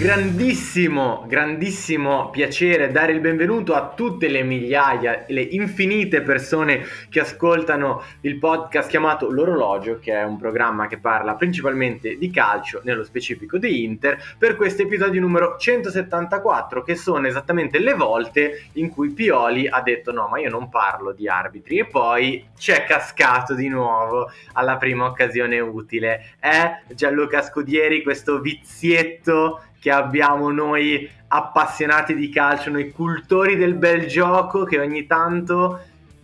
grandissimo piacere dare il benvenuto a tutte le migliaia, le infinite persone che ascoltano il podcast chiamato L'Orologio, che è un programma che parla principalmente di calcio, nello specifico di Inter, per questo episodio numero 174, che sono esattamente le volte in cui Pioli ha detto no, ma io non parlo di arbitri, e poi c'è cascato di nuovo alla prima occasione utile. È Gianluca Scudieri, questo vizietto che abbiamo noi appassionati di calcio, noi cultori del bel gioco, che ogni tanto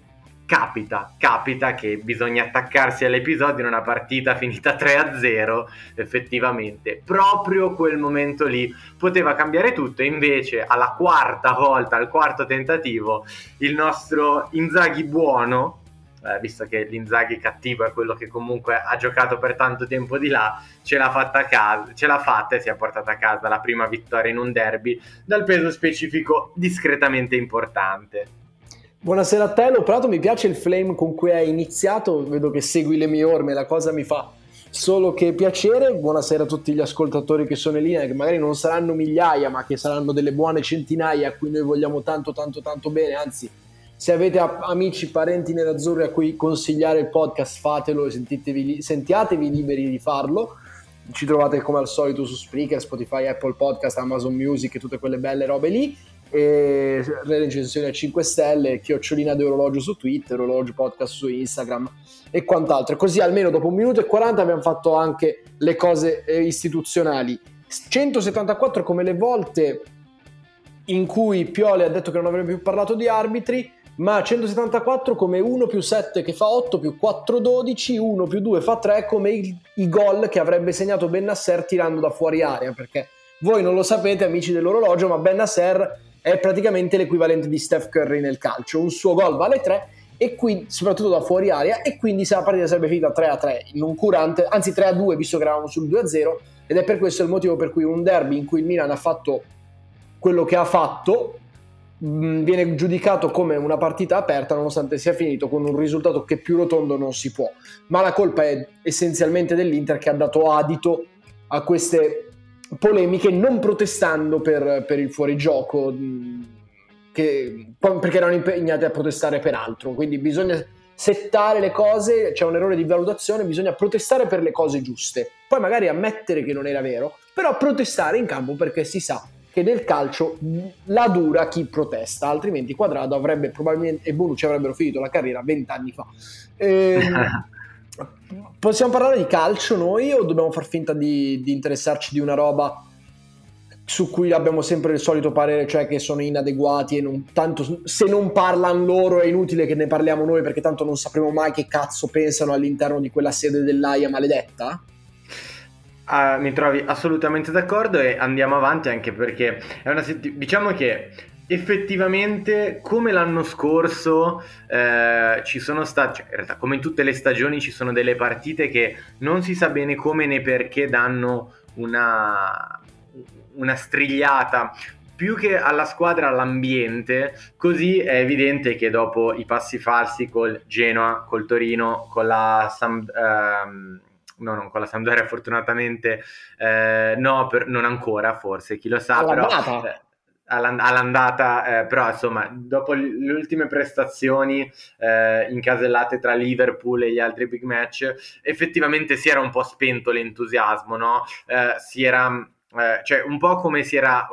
capita che bisogna attaccarsi all'episodio in una partita finita 3-0. Effettivamente proprio quel momento lì poteva cambiare tutto, e invece alla quarta volta, al quarto tentativo, il nostro Inzaghi buono, visto che l'Inzaghi cattivo è quello che comunque ha giocato per tanto tempo di là, ce l'ha fatta e si è portata a casa la prima vittoria in un derby dal peso specifico discretamente importante. Buonasera a te, Loprato, mi piace il flame con cui hai iniziato, vedo che segui le mie orme, la cosa mi fa solo che piacere. Buonasera a tutti gli ascoltatori che sono in linea, che magari non saranno migliaia, ma che saranno delle buone centinaia, a cui noi vogliamo tanto bene. Anzi, se avete amici, parenti nerazzurri a cui consigliare il podcast, fatelo e sentiatevi liberi di farlo. Ci trovate come al solito su Spreaker, Spotify, Apple Podcast, Amazon Music e tutte quelle belle robe lì. E recensioni a 5 stelle, chiocciolina di Orologio su Twitter, Orologio Podcast su Instagram e quant'altro. Così almeno dopo 1 minuto e 40 abbiamo fatto anche le cose istituzionali. 174 come le volte in cui Pioli ha detto che non avrebbe più parlato di arbitri, ma 174 come 1 più 7 che fa 8 più 4 12, 1 più 2 fa 3, come i gol che avrebbe segnato Bennacer tirando da fuori area, perché voi non lo sapete, amici dell'Orologio, ma Bennacer è praticamente l'equivalente di Steph Curry nel calcio. Un suo gol vale 3, e quindi soprattutto da fuori area, e quindi se la partita sarebbe finita 3-3 noncurante, anzi 3-2 visto che eravamo sul 2-0, ed è per questo il motivo per cui un derby in cui il Milan ha fatto quello che ha fatto viene giudicato come una partita aperta, nonostante sia finito con un risultato che più rotondo non si può. Ma la colpa è essenzialmente dell'Inter, che ha dato adito a queste polemiche non protestando per il fuorigioco, perché erano impegnati a protestare per altro. Quindi bisogna settare le cose, c'è un errore di valutazione, bisogna protestare per le cose giuste, poi magari ammettere che non era vero, però protestare in campo, perché si sa che nel calcio la dura chi protesta, altrimenti Quadrado avrebbe probabilmente, e Bonucci avrebbero finito la carriera 20 anni fa. Possiamo parlare di calcio noi, o dobbiamo far finta di interessarci di una roba su cui abbiamo sempre il solito parere, cioè che sono inadeguati e tanto se non parlano loro è inutile che ne parliamo noi, perché tanto non sapremo mai che cazzo pensano all'interno di quella sede dell'AIA maledetta? Mi trovi assolutamente d'accordo, e andiamo avanti, anche perché diciamo che effettivamente, come l'anno scorso, ci sono stati, cioè, in realtà come in tutte le stagioni, ci sono delle partite che non si sa bene come né perché danno una strigliata più che alla squadra, all'ambiente. Così è evidente che dopo i passi falsi col Genoa, col Torino, con la non con la Sampdoria fortunatamente, non ancora, forse, chi lo sa, All'andata. però all'andata, però insomma dopo le ultime prestazioni incasellate tra Liverpool e gli altri big match, effettivamente si era un po' spento l'entusiasmo, no? Cioè un po' come si era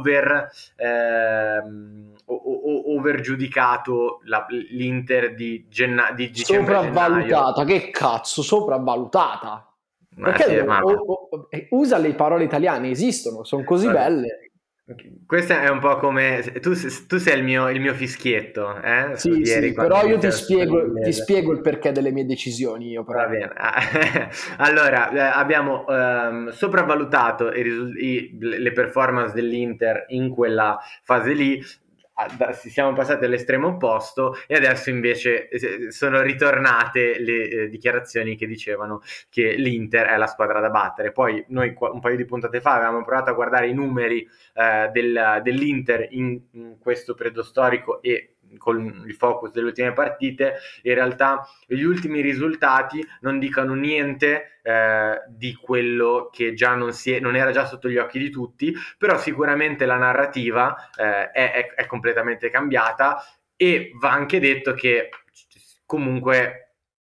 over giudicato l'Inter di dicembre-gennaio. Che cazzo, sopravvalutata? Perché Sì, usa le parole italiane, esistono, sono così belle. Questo è un po' come tu sei il mio fischietto, Sì, però io ti spiego il perché delle mie decisioni. Io però. Va bene. Allora, abbiamo sopravvalutato le performance dell'Inter in quella fase lì. Siamo passati all'estremo opposto, e adesso invece sono ritornate le dichiarazioni che dicevano che l'Inter è la squadra da battere. Poi noi un paio di puntate fa avevamo provato a guardare i numeri dell'Inter in questo periodo storico, e con il focus delle ultime partite, in realtà gli ultimi risultati non dicano niente di quello che già non era già sotto gli occhi di tutti, però sicuramente la narrativa è completamente cambiata, e va anche detto che comunque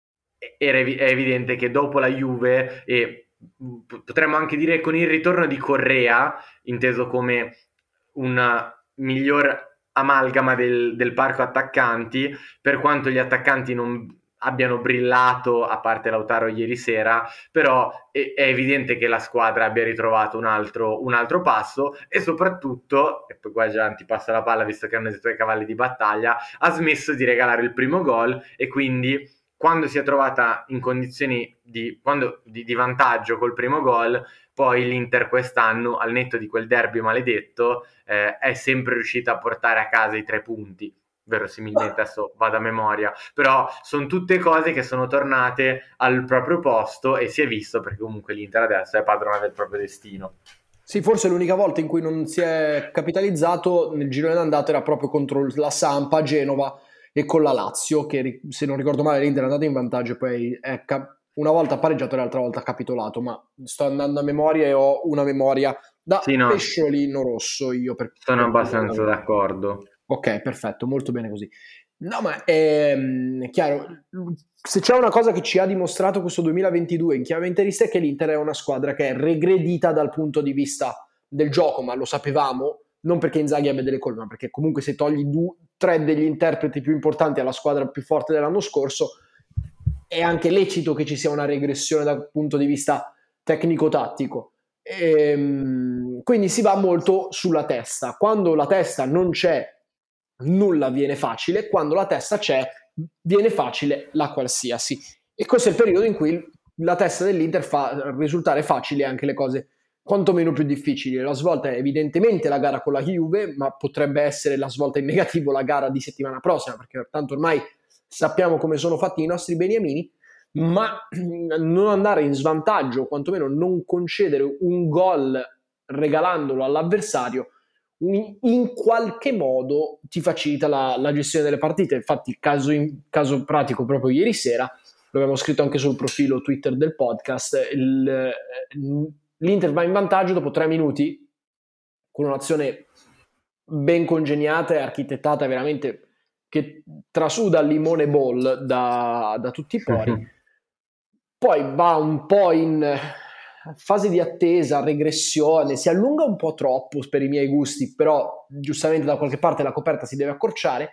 è evidente che dopo la Juve, e potremmo anche dire con il ritorno di Correa, inteso come un miglior amalgama del parco attaccanti, per quanto gli attaccanti non abbiano brillato, a parte Lautaro ieri sera, però è evidente che la squadra abbia ritrovato un altro passo, e soprattutto, e poi qua Gian ti passa la palla visto che hanno i tuoi cavalli di battaglia, ha smesso di regalare il primo gol, e quindi quando si è trovata in condizioni di vantaggio col primo gol, poi l'Inter quest'anno, al netto di quel derby maledetto, è sempre riuscita a portare a casa i 3 punti, verosimilmente, adesso vado a memoria, però sono tutte cose che sono tornate al proprio posto, e si è visto, perché comunque l'Inter adesso è padrona del proprio destino. Sì, forse l'unica volta in cui non si è capitalizzato nel girone d'andata era proprio contro la Samp a Genova e con la Lazio, che se non ricordo male l'Inter è andata in vantaggio e poi una volta pareggiato e l'altra volta capitolato, ma sto andando a memoria e ho una memoria da Sì, no, pesciolino rosso io. sono abbastanza d'accordo. Ok, perfetto, molto bene così. No, ma è chiaro, se c'è una cosa che ci ha dimostrato questo 2022 in chiave interista è che l'Inter è una squadra che è regredita dal punto di vista del gioco, ma lo sapevamo, non perché Inzaghi abbia delle colpe, ma perché comunque se togli 3 degli interpreti più importanti alla squadra più forte dell'anno scorso, è anche lecito che ci sia una regressione dal punto di vista tecnico-tattico. Quindi si va molto sulla testa. Quando la testa non c'è, nulla viene facile; quando la testa c'è, viene facile la qualsiasi. E questo è il periodo in cui la testa dell'Inter fa risultare facili anche le cose quantomeno più difficili. La svolta è evidentemente la gara con la Juve, ma potrebbe essere la svolta in negativo la gara di settimana prossima, perché tanto ormai sappiamo come sono fatti i nostri beniamini. Ma non andare in svantaggio, quantomeno non concedere un gol regalandolo all'avversario, in qualche modo ti facilita la gestione delle partite. Infatti, caso pratico, proprio ieri sera, lo abbiamo scritto anche sul profilo Twitter del podcast, l'Inter va in vantaggio dopo 3 minuti con un'azione ben congegnata e architettata veramente, che trasuda il limone ball da tutti i pori. Poi va un po' in fase di attesa, regressione, si allunga un po' troppo per i miei gusti, però giustamente da qualche parte la coperta si deve accorciare,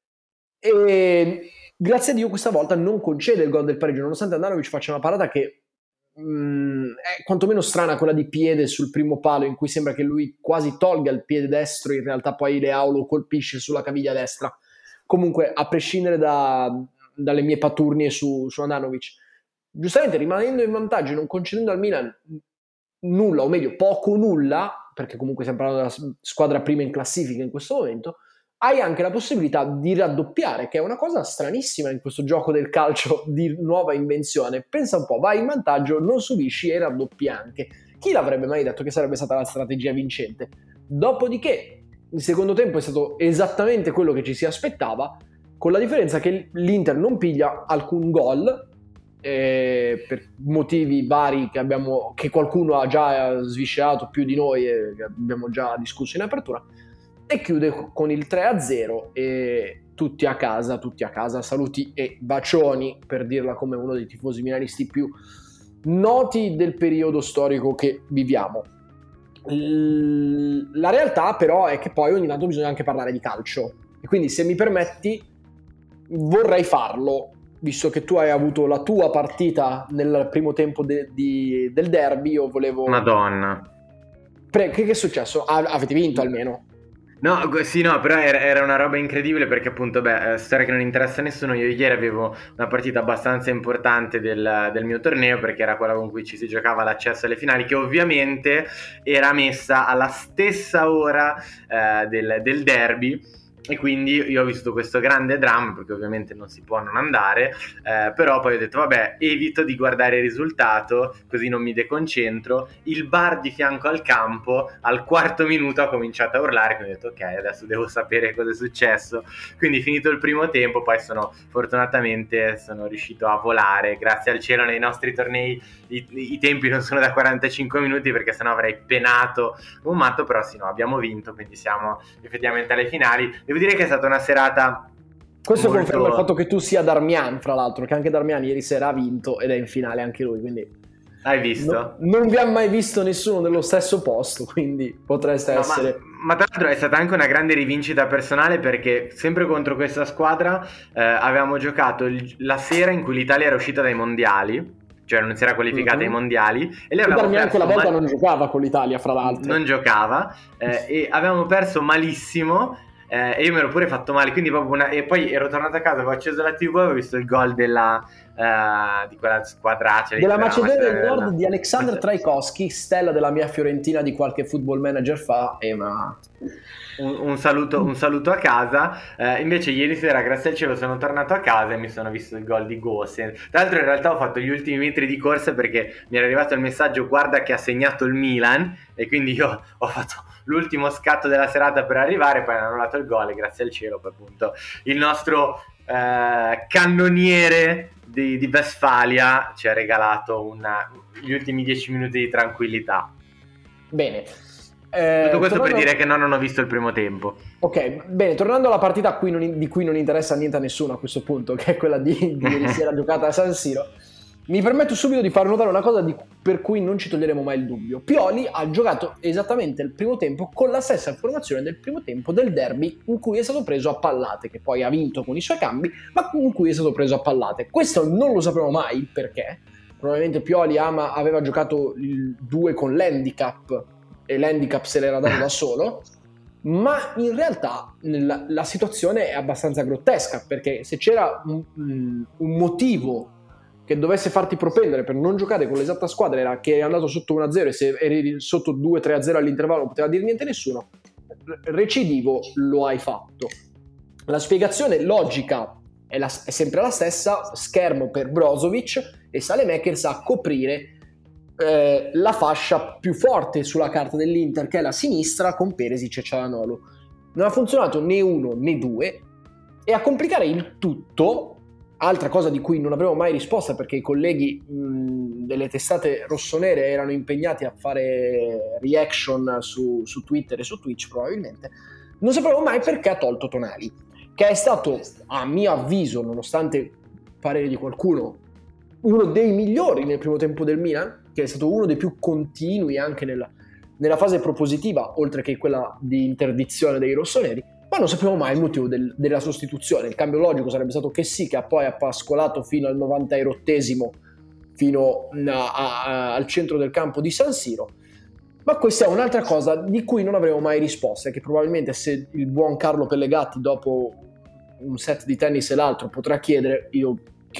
e grazie a Dio questa volta non concede il gol del pareggio, nonostante Andanovic faccia una parata che è quantomeno strana, quella di piede sul primo palo, in cui sembra che lui quasi tolga il piede destro, in realtà poi Leao lo colpisce sulla caviglia destra. Comunque, a prescindere dalle mie paturnie su Andanovic, giustamente rimanendo in vantaggio e non concedendo al Milan nulla, o meglio poco nulla, perché comunque stiamo parlando della squadra prima in classifica in questo momento, hai anche la possibilità di raddoppiare, che è una cosa stranissima in questo gioco del calcio di nuova invenzione. Pensa un po', vai in vantaggio, non subisci e raddoppi anche. Chi l'avrebbe mai detto che sarebbe stata la strategia vincente? Dopodiché il secondo tempo è stato esattamente quello che ci si aspettava, con la differenza che l'Inter non piglia alcun gol, per motivi vari che qualcuno ha già sviscerato più di noi e che abbiamo già discusso in apertura, e chiude con il 3-0 e tutti a casa, saluti e bacioni, per dirla come uno dei tifosi milanisti più noti del periodo storico che viviamo. La realtà però è che poi ogni tanto bisogna anche parlare di calcio, e quindi, se mi permetti, vorrei farlo, visto che tu hai avuto la tua partita nel primo tempo del derby. Io volevo... Madonna. Che è successo? Avete vinto almeno? No, sì, no, però era una roba incredibile, perché appunto, storia che non interessa a nessuno. Io ieri avevo una partita abbastanza importante del mio torneo, perché era quella con cui ci si giocava l'accesso alle finali, che ovviamente era messa alla stessa ora del derby, E quindi io ho visto questo grande dramma, perché ovviamente non si può non andare, però poi ho detto vabbè, evito di guardare il risultato, così non mi deconcentro. Il bar di fianco al campo, al quarto minuto ha cominciato a urlare, quindi ho detto ok, adesso devo sapere cosa è successo. Quindi finito il primo tempo, poi fortunatamente sono riuscito a volare, grazie al cielo nei nostri tornei i tempi non sono da 45 minuti, perché sennò avrei penato un matto, però sì, no, abbiamo vinto, quindi siamo effettivamente alle finali. Devo dire che è stata una serata Questo molto... conferma il fatto che tu sia Darmian, fra l'altro, che anche Darmian ieri sera ha vinto ed è in finale anche lui, quindi... Hai visto? Non vi ha mai visto nessuno nello stesso posto, quindi potreste essere... Ma tra l'altro è stata anche una grande rivincita personale, perché sempre contro questa squadra avevamo giocato la sera in cui l'Italia era uscita dai mondiali, cioè non si era qualificata ai mondiali, e lei avevamo Darmian perso quella volta non giocava con l'Italia, fra l'altro. Non giocava, e avevamo perso malissimo, e io mi ero pure fatto male, quindi proprio e poi ero tornato a casa, avevo acceso la TV e avevo visto il gol di quella squadraccia della Macedonia del Nord di Aleksandr Trajkovski, stella della mia Fiorentina di qualche football manager fa, un saluto a casa. Invece ieri sera, grazie al cielo, sono tornato a casa e mi sono visto il gol di Gosens. Tra l'altro in realtà ho fatto gli ultimi metri di corsa, perché mi era arrivato il messaggio guarda che ha segnato il Milan, e quindi io ho fatto l'ultimo scatto della serata per arrivare, poi hanno annullato il gol e grazie al cielo poi appunto il nostro cannoniere di Westfalia ci ha regalato gli ultimi 10 minuti di tranquillità. Bene. Tutto questo per dire che non ho visto il primo tempo. Ok, bene, tornando alla partita di cui non interessa niente a nessuno a questo punto, che è quella di ieri sera giocata a San Siro, mi permetto subito di far notare una cosa per cui non ci toglieremo mai il dubbio. Pioli ha giocato esattamente il primo tempo con la stessa formazione del primo tempo del derby in cui è stato preso a pallate, che poi ha vinto con i suoi cambi, ma in cui è stato preso a pallate. Questo non lo sapremo mai perché. Probabilmente Pioli aveva giocato il 2 con l'handicap e l'handicap se l'era dato da solo, ma in realtà la situazione è abbastanza grottesca, perché se c'era un motivo che dovesse farti propendere per non giocare con l'esatta squadra era che eri andato sotto 1-0 e se eri sotto 2-3-0 all'intervallo non poteva dire niente nessuno, recidivo lo hai fatto. La spiegazione logica è sempre la stessa: schermo per Brozovic e Saelemaekers a coprire la fascia più forte sulla carta dell'Inter, che è la sinistra, con Perisic e Çalhanoğlu. Non ha funzionato né uno né due, e a complicare il tutto, altra cosa di cui non avevo mai risposta perché i colleghi delle testate rossonere erano impegnati a fare reaction su Twitter e su Twitch probabilmente, non sapevo mai perché ha tolto Tonali, che è stato, a mio avviso, nonostante il parere di qualcuno, uno dei migliori nel primo tempo del Milan, che è stato uno dei più continui anche nella fase propositiva, oltre che quella di interdizione dei rossoneri, ma non sapevo mai il motivo della sostituzione. Il cambio logico sarebbe stato che sì, che poi ha pascolato fino al 98esimo, fino al centro del campo di San Siro, ma questa è un'altra cosa di cui non avremo mai risposte, che probabilmente se il buon Carlo Pellegatti dopo un set di tennis e l'altro potrà chiedere, io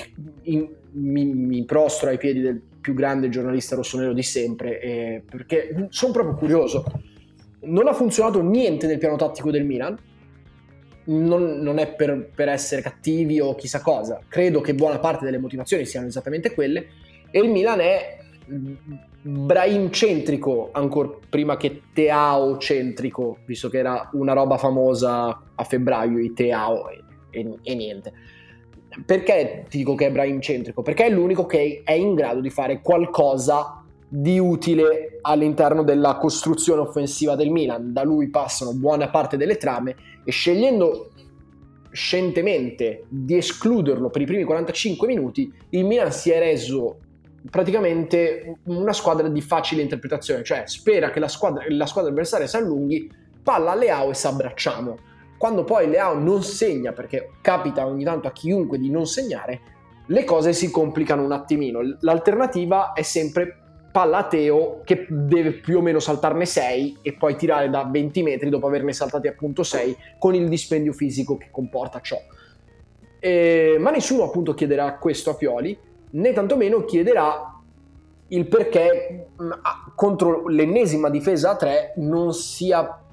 mi prostro ai piedi del più grande giornalista rossonero di sempre, perché sono proprio curioso. Non ha funzionato niente nel piano tattico del Milan, non è per essere cattivi o chissà cosa, credo che buona parte delle motivazioni siano esattamente quelle, e il Milan è Brahim centrico ancora prima che Teao centrico, visto che era una roba famosa a febbraio i Teao e niente. Perché ti dico che è Brahim centrico? Perché è l'unico che è in grado di fare qualcosa di utile all'interno della costruzione offensiva del Milan. Da lui passano buona parte delle trame, e scegliendo scientemente di escluderlo per i primi 45 minuti, il Milan si è reso praticamente una squadra di facile interpretazione, cioè spera che la squadra avversaria si allunghi, palla a Leao e s'abbracciamo. Quando poi Leao non segna, perché capita ogni tanto a chiunque di non segnare, le cose si complicano un attimino. L'alternativa è sempre palla a Teo, che deve più o meno saltarne 6 e poi tirare da 20 metri dopo averne saltati appunto 6, con il dispendio fisico che comporta ciò. Ma nessuno appunto chiederà questo a Pioli, né tantomeno chiederà il perché contro l'ennesima difesa a 3 non sia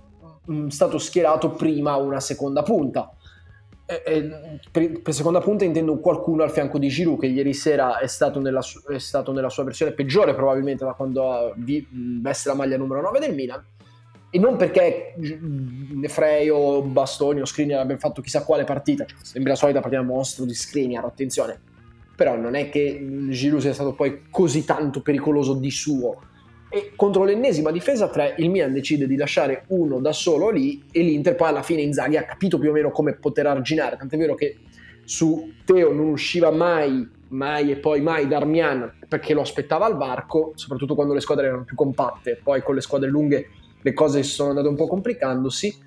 stato schierato prima una seconda punta. Per seconda punta intendo qualcuno al fianco di Giroud, che ieri sera è stato nella sua versione peggiore probabilmente da quando veste la maglia numero 9 del Milan, e non perché Nefreo, Bastoni o Skriniar abbiano fatto chissà quale partita, cioè, sembra la solita partita mostro di Skriniar, attenzione, però non è che Giroud sia stato poi così tanto pericoloso di suo. E contro l'ennesima difesa a 3 il Milan decide di lasciare uno da solo lì, e l'Inter poi alla fine Inzaghi ha capito più o meno come poter arginare, tant'è vero che su Teo non usciva mai e poi mai Darmian, perché lo aspettava al varco, soprattutto quando le squadre erano più compatte. Poi con le squadre lunghe le cose sono andate un po' complicandosi,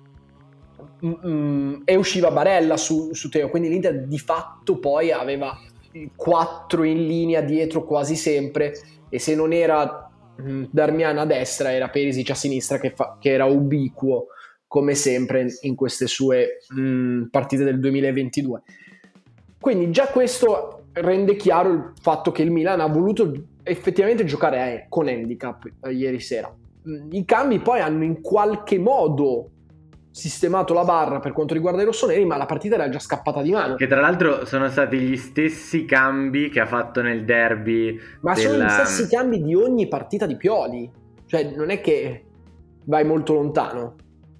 e usciva Barella su Teo, quindi l'Inter di fatto poi aveva 4 in linea dietro quasi sempre, e se non era Darmian a destra era Perisic a sinistra, che era ubiquo come sempre in queste sue partite del 2022. Quindi già questo rende chiaro il fatto che il Milan ha voluto effettivamente giocare con handicap ieri sera. I cambi poi hanno in qualche modo sistemato la barra per quanto riguarda i rossoneri, ma la partita era già scappata di mano. Che tra l'altro sono stati gli stessi cambi che ha fatto nel derby. Ma sono gli stessi cambi di ogni partita di Pioli. Cioè, non è che vai molto lontano.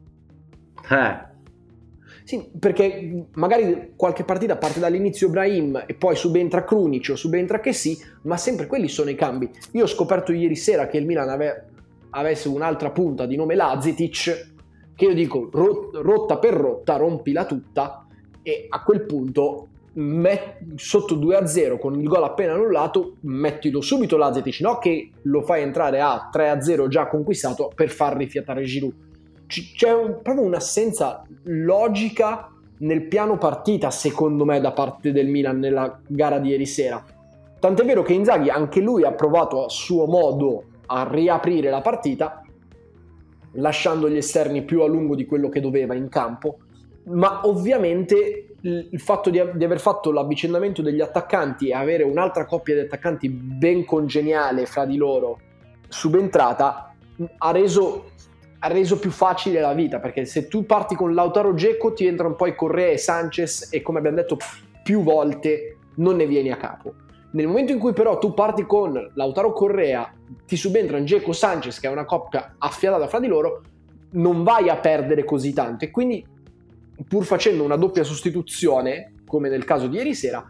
Sì, perché magari qualche partita parte dall'inizio Brahim e poi subentra Krunic o subentra che sì, ma sempre quelli sono i cambi. Io ho scoperto ieri sera che il Milan avesse un'altra punta di nome Lazetic, che io dico rotta per rotta, rompila tutta, e a quel punto sotto 2-0 con il gol appena annullato mettilo subito Lazetic, no che lo fai entrare a 3-0 già conquistato per far rifiatare Giroud. C'è proprio un'assenza logica nel piano partita, secondo me, da parte del Milan nella gara di ieri sera. Tant'è vero che Inzaghi anche lui ha provato a suo modo a riaprire la partita, lasciando gli esterni più a lungo di quello che doveva in campo, ma ovviamente il fatto di aver fatto l'avvicendamento degli attaccanti e avere un'altra coppia di attaccanti ben congeniale fra di loro subentrata ha reso più facile la vita, perché se tu parti con Lautaro Dzeko ti entrano poi Correa e Sanchez, e come abbiamo detto più volte non ne vieni a capo. Nel momento in cui però tu parti con Lautaro Correa, ti subentrano Dzeko Sanchez, che è una coppia affiatata fra di loro, non vai a perdere così tanto, e quindi pur facendo una doppia sostituzione come nel caso di ieri sera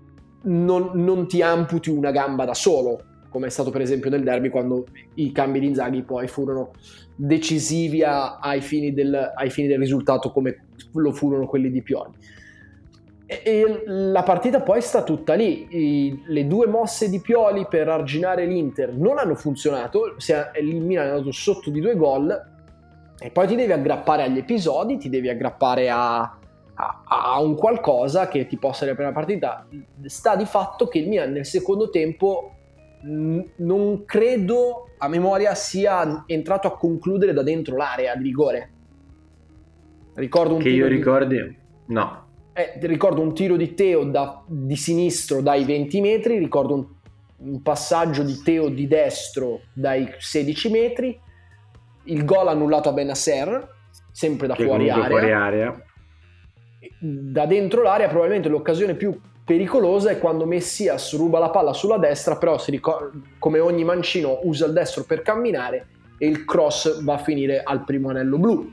non ti amputi una gamba da solo, come è stato per esempio nel derby, quando i cambi di Inzaghi poi furono decisivi ai fini del risultato, come lo furono quelli di Pioli. E la partita poi sta tutta lì. Le due mosse di Pioli per arginare l'Inter non hanno funzionato, il Milan è andato sotto di 2 gol, e poi ti devi aggrappare agli episodi, ti devi aggrappare a un qualcosa che ti possa riaprire la partita. Sta di fatto che il Milan nel secondo tempo non credo a memoria sia entrato a concludere da dentro l'area di rigore. Ricordo un tiro di Teo di sinistro dai 20 metri, ricordo un passaggio di Teo di destro dai 16 metri, il gol annullato a Bennacer sempre da fuori area. Da dentro l'area probabilmente l'occasione più pericolosa è quando Messias ruba la palla sulla destra, però come ogni mancino usa il destro per camminare, e il cross va a finire al primo anello blu.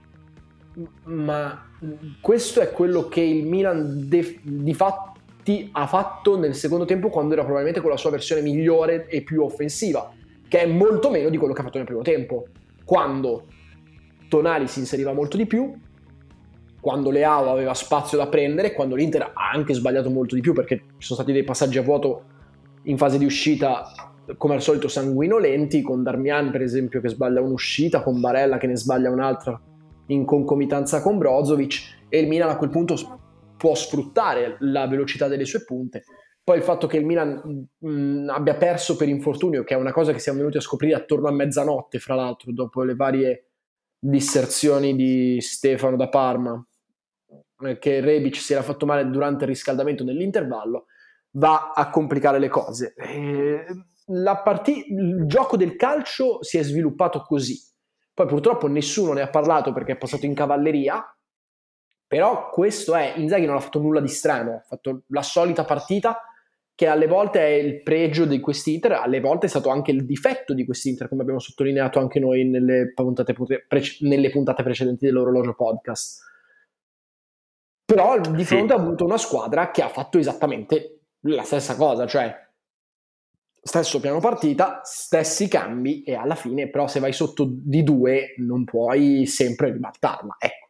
Ma questo è quello che il Milan di fatti ha fatto nel secondo tempo, quando era probabilmente con la sua versione migliore e più offensiva, che è molto meno di quello che ha fatto nel primo tempo, quando Tonali si inseriva molto di più, quando Leao aveva spazio da prendere, quando l'Inter ha anche sbagliato molto di più, perché ci sono stati dei passaggi a vuoto in fase di uscita come al solito sanguinolenti, con Darmian per esempio che sbaglia un'uscita, con Barella che ne sbaglia un'altra in concomitanza con Brozovic, e il Milan a quel punto può sfruttare la velocità delle sue punte. Poi il fatto che il Milan abbia perso per infortunio, che è una cosa che siamo venuti a scoprire attorno a mezzanotte, fra l'altro, dopo le varie disserzioni di Stefano da Parma, che Rebic si era fatto male durante il riscaldamento nell'intervallo, va a complicare le cose. Il gioco del calcio si è sviluppato così. Poi purtroppo nessuno ne ha parlato perché è passato in cavalleria, però questo è, Inzaghi non ha fatto nulla di strano, ha fatto la solita partita che alle volte è il pregio di quest'Inter, alle volte è stato anche il difetto di quest'Inter, come abbiamo sottolineato anche noi nelle puntate precedenti dell'Orologio Podcast. Però di fronte Sì, ha avuto una squadra che ha fatto esattamente la stessa cosa, cioè stesso piano partita, stessi cambi e alla fine però se vai sotto di 2 non puoi sempre ribaltarla, ecco.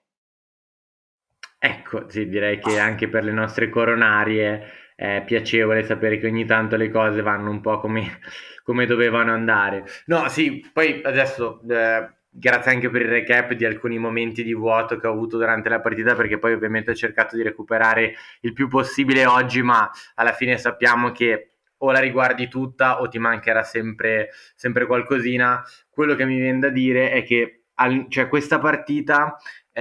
ecco, sì, direi che anche per le nostre coronarie è piacevole sapere che ogni tanto le cose vanno un po' come dovevano andare. No, sì, poi adesso grazie anche per il recap di alcuni momenti di vuoto che ho avuto durante la partita, perché poi ovviamente ho cercato di recuperare il più possibile oggi, ma alla fine sappiamo che o la riguardi tutta o ti mancherà sempre qualcosina. Quello che mi viene da dire è che cioè, questa partita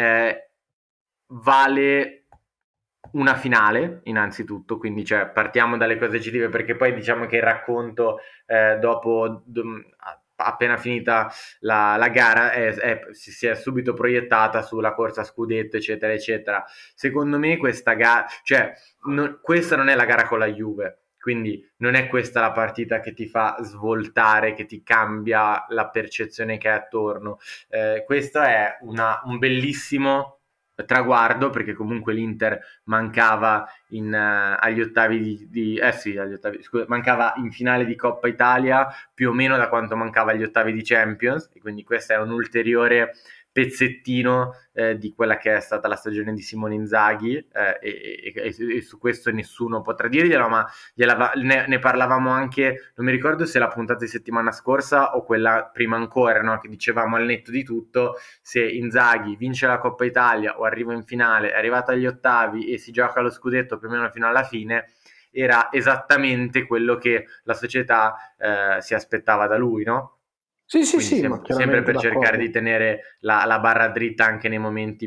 vale una finale innanzitutto, quindi cioè, partiamo dalle cose positive, perché poi diciamo che il racconto appena finita la gara si è subito proiettata sulla corsa a scudetto eccetera eccetera. Secondo me questa gara, cioè questa non è la gara con la Juve, quindi non è questa la partita che ti fa svoltare, che ti cambia la percezione che hai attorno. Questo è un bellissimo traguardo, perché comunque l'Inter mancava agli ottavi mancava in finale di Coppa Italia più o meno da quanto mancava agli ottavi di Champions, e quindi questo è un ulteriore pezzettino di quella che è stata la stagione di Simone Inzaghi, e su questo nessuno potrà dirglielo, ma ne parlavamo anche, non mi ricordo se la puntata di settimana scorsa o quella prima ancora, no? Che dicevamo al netto di tutto, se Inzaghi vince la Coppa Italia o arriva in finale, è arrivato agli ottavi e si gioca lo scudetto più o meno fino alla fine, era esattamente quello che la società si aspettava da lui, no? Sì, sì, Quindi sì, ma sempre chiaramente per cercare di d'accordo. tenere la barra dritta anche nei momenti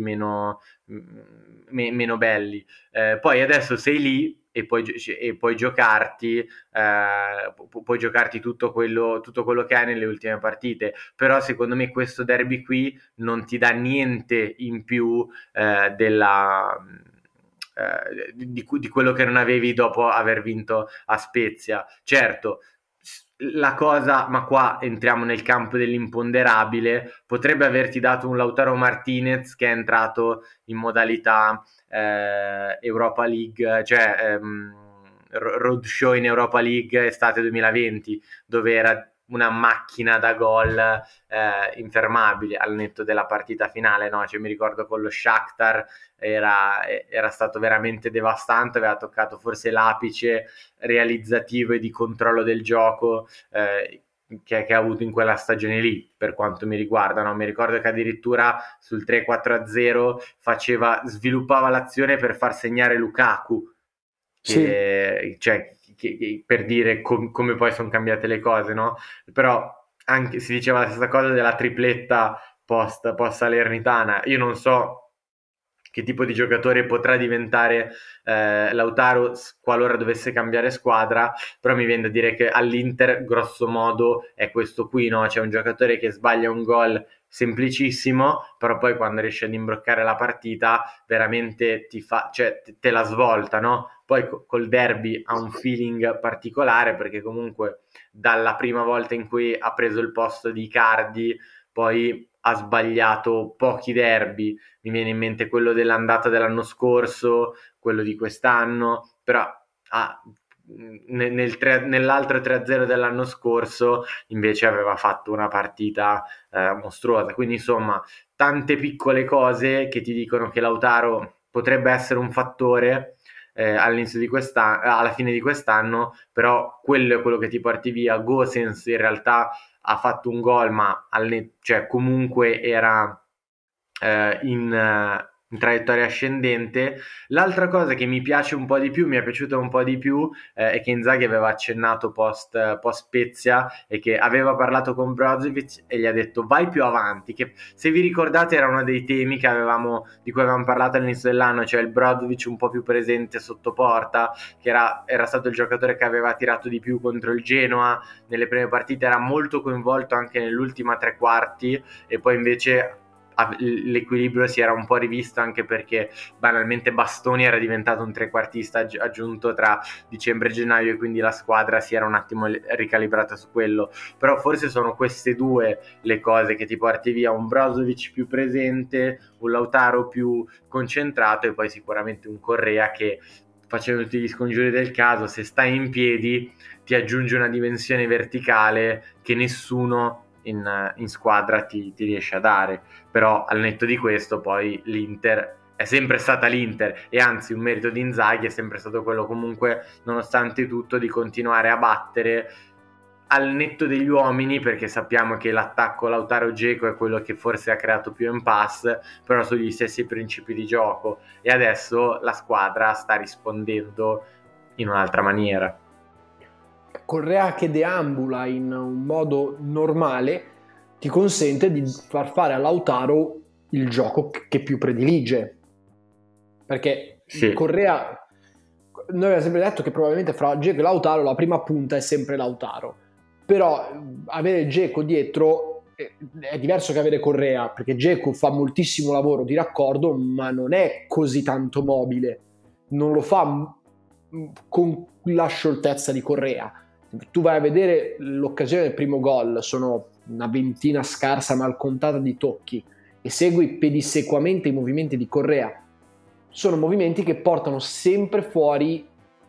meno belli. Poi adesso sei lì e puoi giocarti, puoi giocarti tutto quello che hai nelle ultime partite, però secondo me questo derby qui non ti dà niente in più di quello che non avevi dopo aver vinto a Spezia. Certo, la cosa, ma qua entriamo nel campo dell'imponderabile, potrebbe averti dato un Lautaro Martinez che è entrato in modalità Europa League, cioè road show in Europa League estate 2020, dove era una macchina da gol infermabile al netto della partita finale, no? Cioè, mi ricordo con lo Shakhtar era stato veramente devastante, aveva toccato forse l'apice realizzativo e di controllo del gioco che ha avuto in quella stagione lì, per quanto mi riguarda, no? Mi ricordo che addirittura sul 3-4-0 sviluppava l'azione per far segnare Lukaku, Sì, per dire come poi sono cambiate le cose, no? Però anche si diceva la stessa cosa della tripletta post Salernitana. Io non so che tipo di giocatore potrà diventare Lautaro qualora dovesse cambiare squadra, però mi viene da dire che all'Inter grosso modo è questo qui, no? C'è un giocatore che sbaglia un gol semplicissimo, però poi quando riesce ad imbroccare la partita veramente cioè, te la svolta, no? Poi col derby ha un feeling particolare, perché comunque dalla prima volta in cui ha preso il posto di Icardi poi ha sbagliato pochi derby. Mi viene in mente quello dell'andata dell'anno scorso, quello di quest'anno, però nell'altro 3-0 dell'anno scorso invece aveva fatto una partita mostruosa, quindi insomma tante piccole cose che ti dicono che Lautaro potrebbe essere un fattore all'inizio di alla fine di quest'anno, però quello è quello che ti porti via. Gosens in realtà ha fatto un gol, ma cioè, comunque era in traiettoria ascendente. L'altra cosa che mi piace un po' di più, mi è piaciuta un po' di più, è che Inzaghi aveva accennato post Spezia e che aveva parlato con Brozovic e gli ha detto vai più avanti, che se vi ricordate era uno dei temi di cui avevamo parlato all'inizio dell'anno, cioè il Brozovic un po' più presente sotto porta, che era stato il giocatore che aveva tirato di più contro il Genoa nelle prime partite, era molto coinvolto anche nell'ultima tre quarti, e poi invece l'equilibrio si era un po' rivisto, anche perché banalmente Bastoni era diventato un trequartista aggiunto tra dicembre e gennaio, e quindi la squadra si era un attimo ricalibrata su quello. Però forse sono queste due le cose che ti porti via: un Brozovic più presente, un Lautaro più concentrato, e poi sicuramente un Correa che, facendo tutti gli scongiuri del caso, se stai in piedi ti aggiunge una dimensione verticale che nessuno in squadra ti riesce a dare. Però al netto di questo poi l'Inter è sempre stata l'Inter, e anzi un merito di Inzaghi è sempre stato quello, comunque nonostante tutto, di continuare a battere al netto degli uomini, perché sappiamo che l'attacco Lautaro-Dzeko è quello che forse ha creato più impasse, però sugli stessi principi di gioco, e adesso la squadra sta rispondendo in un'altra maniera. Correa che deambula in un modo normale ti consente di far fare a Lautaro il gioco che più predilige, perché Sì. Correa, noi abbiamo sempre detto che probabilmente fra Dzeko e Lautaro la prima punta è sempre Lautaro, però avere Dzeko dietro è diverso che avere Correa, perché Dzeko fa moltissimo lavoro di raccordo ma non è così tanto mobile, non lo fa con la scioltezza di Correa. Tu vai a vedere l'occasione del primo gol, sono una ventina scarsa mal contata di tocchi, e segui pedissequamente i movimenti di Correa, sono movimenti che portano sempre fuori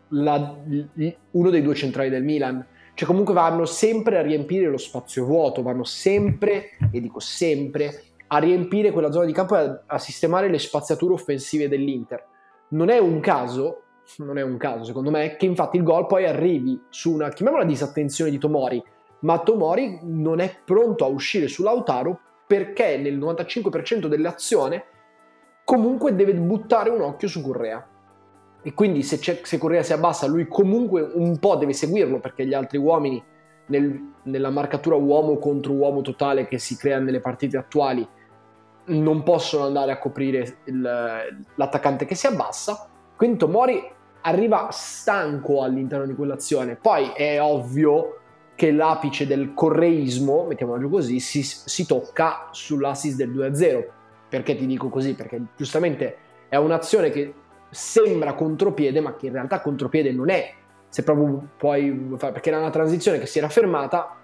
uno dei due centrali del Milan, cioè comunque vanno sempre a riempire lo spazio vuoto, vanno sempre, e dico sempre, a riempire quella zona di campo e a sistemare le spaziature offensive dell'Inter. Non è un caso secondo me che infatti il gol poi arrivi su una, chiamiamola, disattenzione di Tomori, ma Tomori non è pronto a uscire su Lautaro perché nel 95% dell'azione comunque deve buttare un occhio su Correa, e quindi se Correa si abbassa lui comunque un po' deve seguirlo, perché gli altri uomini nella marcatura uomo contro uomo totale che si crea nelle partite attuali non possono andare a coprire l'attaccante che si abbassa. Quindi Tomori arriva stanco all'interno di quell'azione. Poi è ovvio che l'apice del correismo, mettiamolo giù così, si tocca sull'assist del 2-0. Perché ti dico così? Perché giustamente è un'azione che sembra contropiede, ma che in realtà contropiede non è. Se proprio poi, perché era una transizione che si era fermata,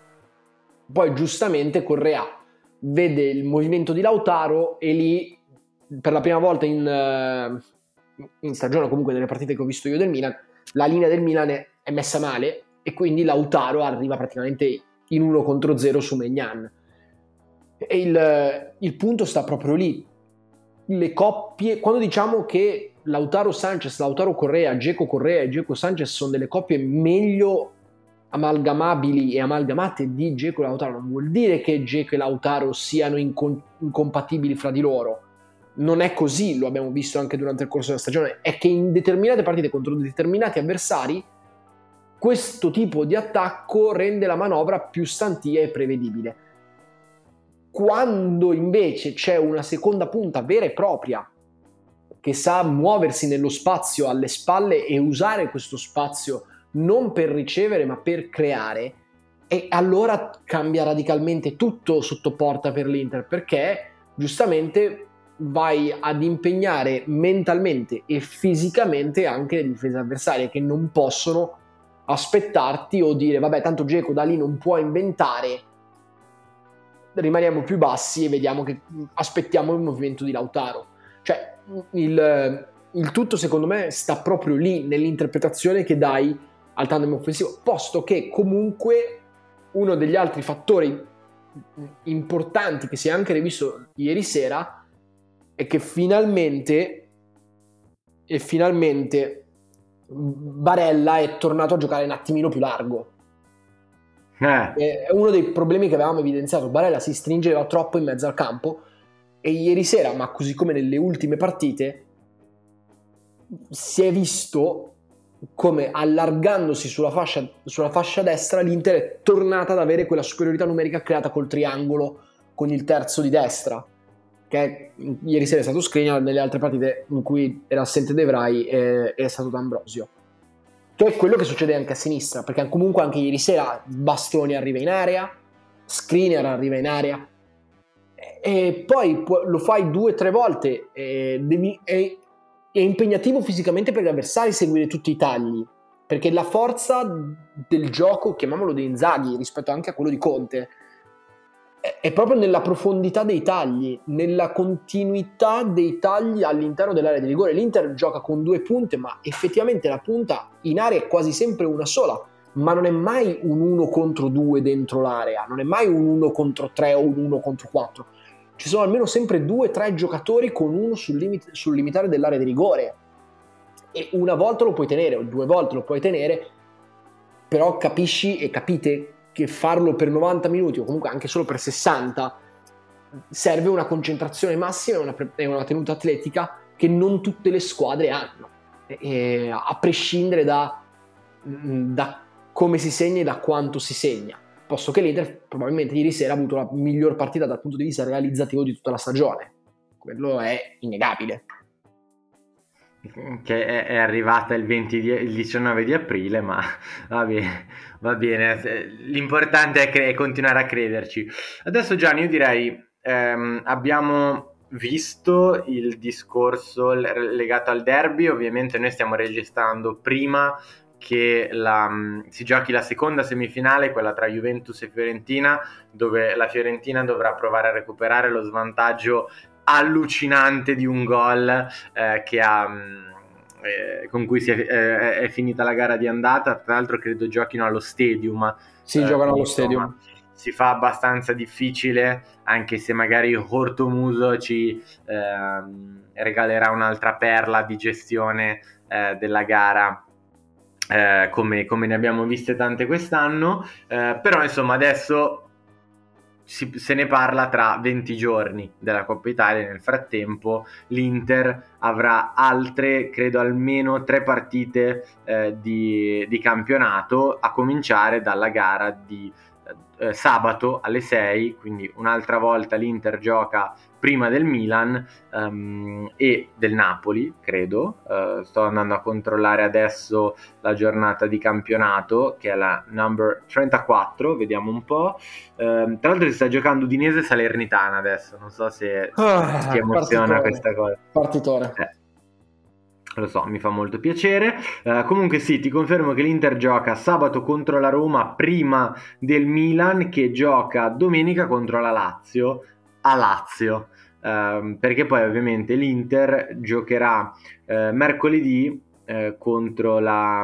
poi giustamente Correa vede il movimento di Lautaro e lì, per la prima volta in stagione, comunque nelle partite che ho visto io del Milan, la linea del Milan è messa male, e quindi Lautaro arriva praticamente in 1 contro 0 su Maignan, e il punto sta proprio lì. Le coppie, quando diciamo che Lautaro Sanchez, Lautaro Correa, Dzeko Correa e Dzeko Sanchez sono delle coppie meglio amalgamabili e amalgamate di Dzeko e Lautaro, non vuol dire che Dzeko e Lautaro siano incompatibili fra di loro. Non è così, lo abbiamo visto anche durante il corso della stagione, è che in determinate partite contro determinati avversari questo tipo di attacco rende la manovra più stantia e prevedibile. Quando invece c'è una seconda punta vera e propria che sa muoversi nello spazio alle spalle e usare questo spazio non per ricevere ma per creare, e allora cambia radicalmente tutto sotto porta per l'Inter, perché giustamente vai ad impegnare mentalmente e fisicamente anche le difese avversarie, che non possono aspettarti o dire vabbè tanto Dzeko da lì non può inventare, rimaniamo più bassi e vediamo che aspettiamo il movimento di Lautaro. Cioè il tutto secondo me sta proprio lì nell'interpretazione che dai al tandem offensivo, posto che comunque uno degli altri fattori importanti che si è anche rivisto ieri sera è che finalmente Barella è tornato a giocare un attimino più largo. È uno dei problemi che avevamo evidenziato. Barella si stringeva troppo in mezzo al campo, E ieri sera, ma così come nelle ultime partite, si è visto come allargandosi sulla fascia destra l'Inter è tornata ad avere quella superiorità numerica creata col triangolo con il terzo di destra, che ieri sera è stato Skriniar, nelle altre partite in cui era assente De Vrij è stato D'Ambrosio, che è quello che succede anche a sinistra, perché comunque anche ieri sera Bastoni arriva in area, Skriniar arriva in area, e poi lo fai 2 o 3 volte, è impegnativo fisicamente per gli avversari seguire tutti i tagli, perché la forza del gioco, chiamiamolo di Inzaghi rispetto anche a quello di Conte, è proprio nella profondità dei tagli, nella continuità dei tagli all'interno dell'area di rigore. L'Inter gioca con 2 punte, ma effettivamente la punta in area è quasi sempre una sola, ma non è mai un 1 contro 2 dentro l'area, non è mai un 1 contro 3 o un 1 contro 4. Ci sono almeno sempre 2 o 3 giocatori con uno sul limitare dell'area di rigore, e una volta lo puoi tenere o 2 volte lo puoi tenere, però capisci e capite che farlo per 90 minuti o comunque anche solo per 60 serve una concentrazione massima e una tenuta atletica che non tutte le squadre hanno, a prescindere da come si segna e da quanto si segna, posto che l'Inter probabilmente ieri sera ha avuto la miglior partita dal punto di vista realizzativo di tutta la stagione, quello è innegabile. Che è arrivata il 19 di aprile, ma va bene. L'importante è continuare a crederci. Adesso Gianni, io direi abbiamo visto il discorso legato al derby. Ovviamente noi stiamo registrando prima che si giochi la seconda semifinale, quella tra Juventus e Fiorentina, dove la Fiorentina dovrà provare a recuperare lo svantaggio allucinante di un gol con cui è finita la gara di andata. Tra l'altro credo giochino allo Stadium. Sì, giocano allo insomma, Stadium. Si fa abbastanza difficile, anche se magari Ortomuso ci regalerà un'altra perla di gestione della gara, come ne abbiamo viste tante quest'anno, però insomma adesso se ne parla tra 20 giorni della Coppa Italia. Nel frattempo l'Inter avrà altre, credo almeno 3 partite di campionato, a cominciare dalla gara di sabato alle 6, quindi un'altra volta l'Inter gioca prima del Milan e del Napoli, credo. Sto andando a controllare adesso la giornata di campionato, che è la number 34, vediamo un po'. Tra l'altro si sta giocando Udinese Salernitana adesso, non so se ti emoziona questa cosa. Partitore. Lo so, mi fa molto piacere. Comunque sì, ti confermo che l'Inter gioca sabato contro la Roma prima del Milan, che gioca domenica contro la Lazio a Lazio, perché poi ovviamente l'Inter giocherà mercoledì contro